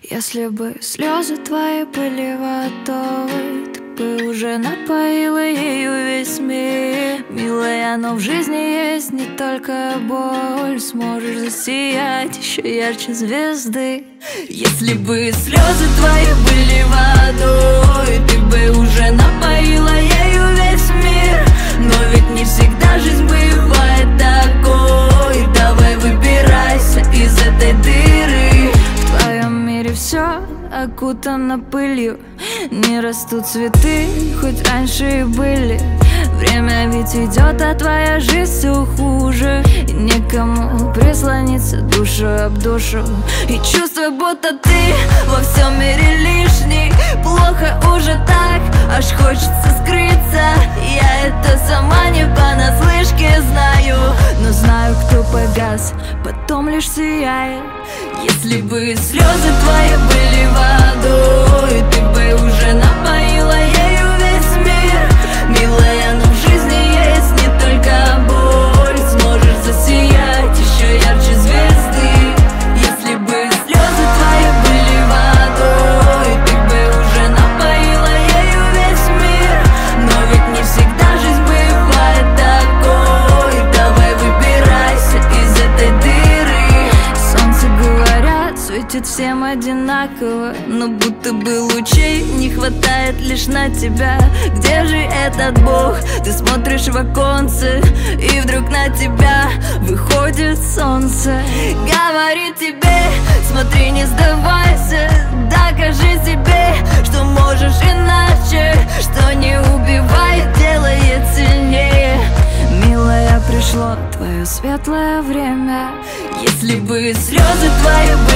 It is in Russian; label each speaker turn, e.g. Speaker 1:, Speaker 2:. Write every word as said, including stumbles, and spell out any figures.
Speaker 1: Если бы слезы твои были водой, ты бы уже напоила ею весь мир. Милая, но в жизни есть не только боль. Сможешь засиять еще ярче звезды. Если бы слезы твои были водой, ты бы уже напоила ею весь мир. Но ведь не всегда жизнь бывает такой. Давай выбирайся из этой дыры. В твоем мире все окутано пылью, не растут цветы, хоть раньше и были. Время ведь идет, а твоя жизнь все хуже. И некому прислониться душу об душу. И чувство, будто ты во всем мире лишний. Плохо уже так, аж хочется скрыться. Я это сама не понаслышке знаю, но знаю, кто погас, потом лишь сияет. Если бы слезы твои были водой, ты бы уже напоила ею весь мир. Милая, но в жизни есть не только боль. Сможешь засиять еще ярче звезды. Если бы слезы твои были водой, ты бы уже напоила ею весь мир. Но ведь не всегда жизнь бывает такой. Давай выбирайся из этой дыры. Солнце, говорят, светит всем одинаково, но будто бы лучей не хватает лишь на тебя. Где же этот Бог? Ты смотришь в оконце, и вдруг на тебя выходит солнце. Говорит тебе, смотри, не сдавайся. Докажи себе, что можешь иначе. Что не убивает, делает сильнее. Милая, пришло твое светлое время. Если бы слезы твои